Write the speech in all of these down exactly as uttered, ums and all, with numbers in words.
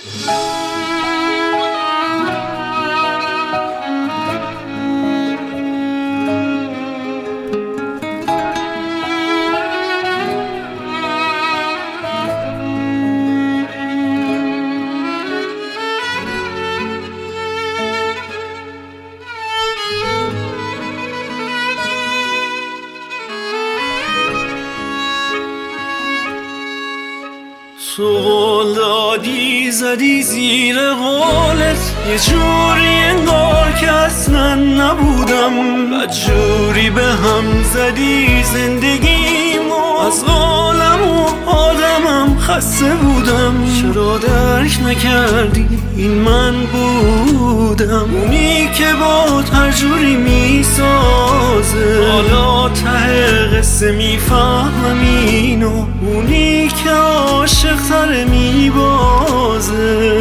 سوال دادی زدی زیر قولت، یه جوری انگار که اصلا نبودم، بدجوری به هم زدی زندگیمو، از عالم و آدمم خسته بودم. چرا درک نکردی این من بودم، اونی که با هر جوری میسازه، حالا ته قصه میفهمم اینو، اونی که عاشق تره میبازه،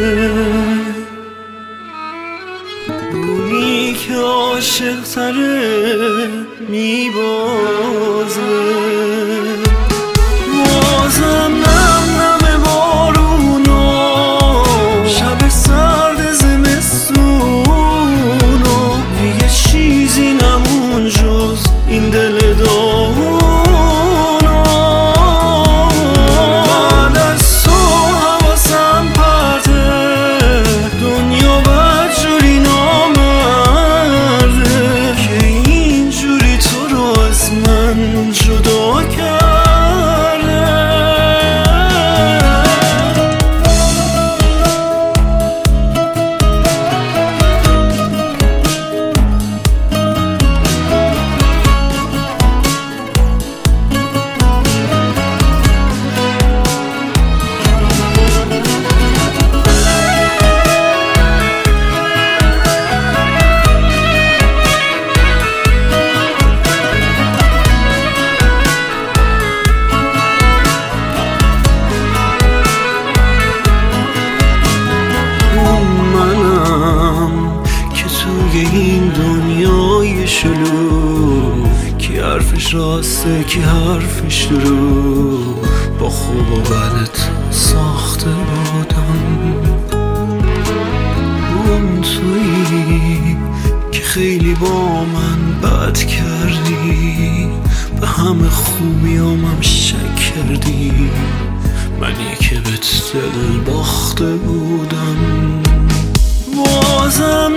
اونی که عاشق تره میبازه. بازم نم نم بارونا، شب سرد زمستونو، دیگه چیزی نمون جز این دل داغونو. بعد از تو حواسم پرته، دنیا بدجوری نامرده، که اینجوری تو رو از من جدا کرد. این دنیای شلوغ، کی حرفش راسته کی حرفش دروغ، با خوب و بدت ساخته بودم. اون تویی که خیلی با من بد کردی، به همه خوبیامم شک کردی، منی که بهت دل باخته بودم. بازم